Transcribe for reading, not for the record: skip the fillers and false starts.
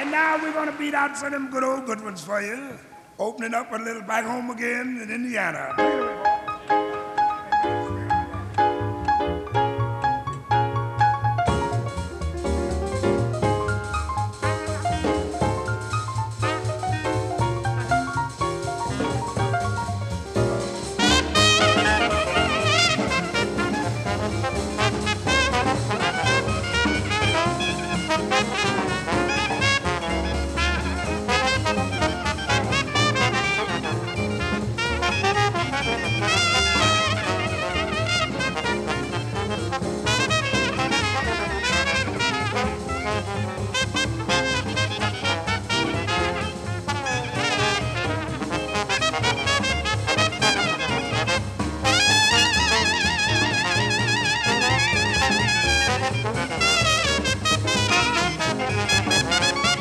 And now we're going to beat out some of them good old good ones for you. Opening up a little back home again in Indiana.